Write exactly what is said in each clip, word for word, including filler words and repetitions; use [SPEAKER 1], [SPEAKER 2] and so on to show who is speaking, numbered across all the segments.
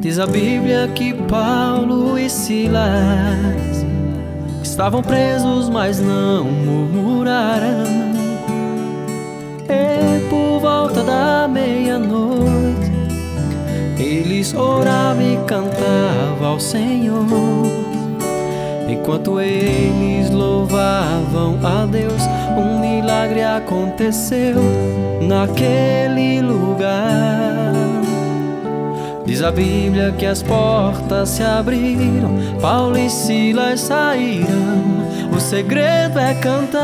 [SPEAKER 1] Diz a Bíblia que Paulo e Silas estavam presos, mas não murmuraram. E por volta da meia-noite eles oravam e cantavam ao Senhor. Enquanto eles louvavam a Deus, um milagre aconteceu naquele lugar. Diz a Bíblia que as portas se abriram, Paulo e Silas saíram. O segredo é cantar.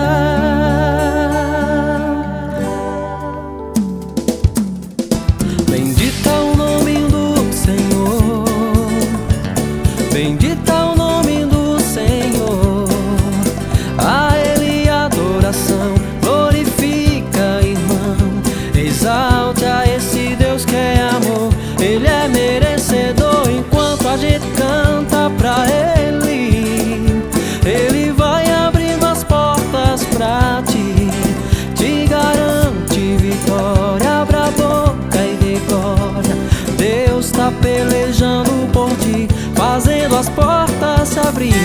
[SPEAKER 1] Bendito é o nome do Senhor, bendito é o nome do Senhor. A Ele adoração, glorifica, irmão. Exalte a esse Deus que é amor. Ele é merecedor. Enquanto a gente canta pra Ele, Ele vai abrindo as portas pra ti, te garante vitória. Abra a boca e dê glória. Deus tá pelejando por ti, fazendo as portas se abrirem.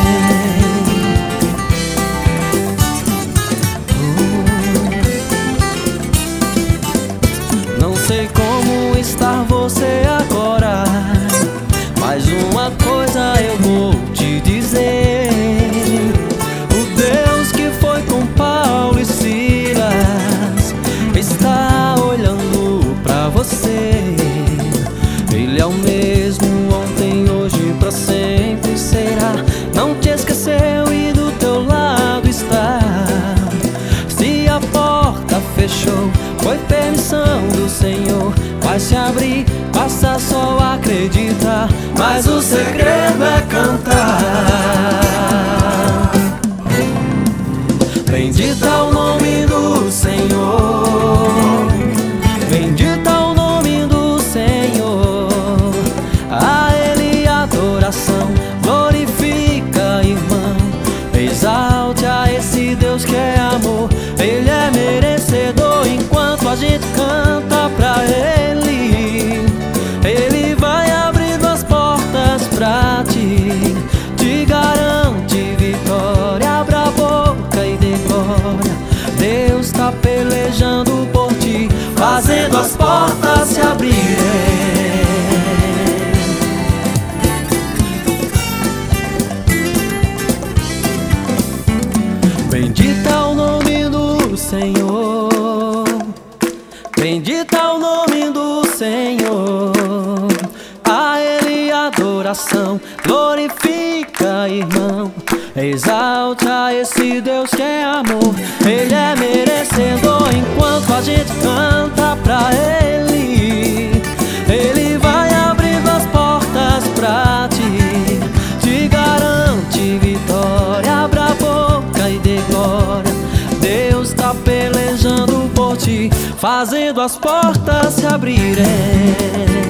[SPEAKER 1] Não sei como está você agora, mas uma coisa eu vou te dizer: o Deus que foi com Paulo e Silas está olhando pra você. Ele é o mesmo ontem, hoje, pra sempre será. Não te esqueceu e do teu lado está. Se a porta fechou, foi permissão do Senhor, vai se abrir, basta só acreditar. Mas o segredo é cantar. Bendito é o nome do Senhor, bendito é o nome do Senhor. A Ele adoração, glorifica, irmão. Exalte a esse Deus que é amor. Ele é merecedor. Enquanto a gente canta pra Ele, Ele vai abrindo as portas pra ti, te garante vitória. Abra a boca e dê glória. Deus tá pelejando por ti, fazendo as portas se abrirem. Bendito é o nome do Senhor, bendito é o nome do Senhor. A Ele adoração, glorifica, irmão. Exalte a esse Deus que é amor. Ele é merecedor. Enquanto a gente canta pra Ele, Ele vai abrindo as portas pra ti, te garante vitória. Abra a boca e dê glória. Deus tá pelejando por ti, fazendo as portas se abrirem.